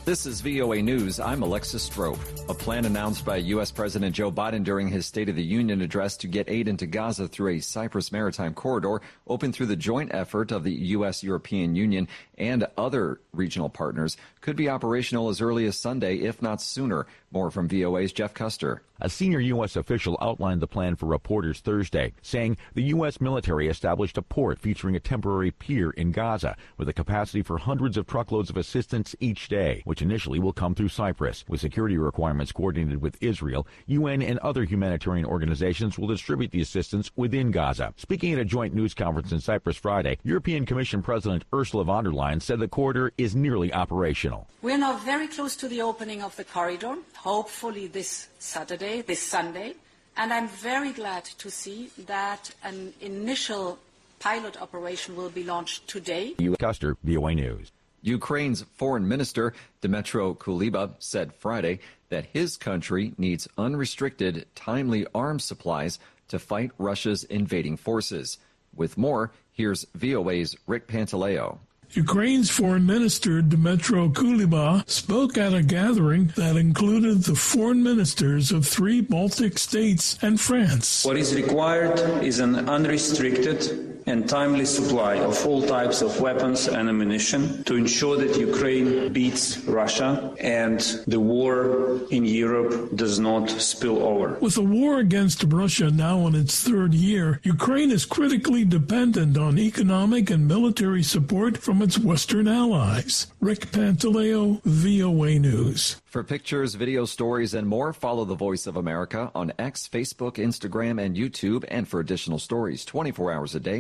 This is VOA News. I'm Alexis Strope. A plan announced by U.S. President Joe Biden during his State of the Union address to get aid into Gaza through a Cyprus maritime corridor opened through the joint effort of the U.S.-European Union and other regional partners could be operational as early as Sunday, if not sooner. More from VOA's Jeff Custer. A senior U.S. official outlined the plan for reporters Thursday, saying the U.S. military established a port featuring a temporary pier in Gaza with a capacity for hundreds of truckloads of assistance each day, which initially will come through Cyprus. With security requirements coordinated with Israel, UN and other humanitarian organizations will distribute the assistance within Gaza. Speaking at a joint news conference in Cyprus Friday, European Commission President Ursula von der Leyen said the corridor is nearly operational. We're now very close to the opening of the corridor, hopefully this Sunday, and I'm very glad to see that an initial pilot operation will be launched today. Custer, VOA News. Ukraine's foreign minister, Dmytro Kuleba, said Friday that his country needs unrestricted, timely arms supplies to fight Russia's invading forces. With more, here's VOA's Rick Pantaleo. Ukraine's foreign minister, Dmytro Kuleba, spoke at a gathering that included the foreign ministers of 3 Baltic states and France. What is required is an unrestricted and timely supply of all types of weapons and ammunition to ensure that Ukraine beats Russia and the war in Europe does not spill over. With the war against Russia now in its 3rd year, Ukraine is critically dependent on economic and military support from its Western allies. Rick Pantaleo, VOA News. For pictures, video stories, and more, follow The Voice of America on X, Facebook, Instagram, and YouTube. And for additional stories 24 hours a day,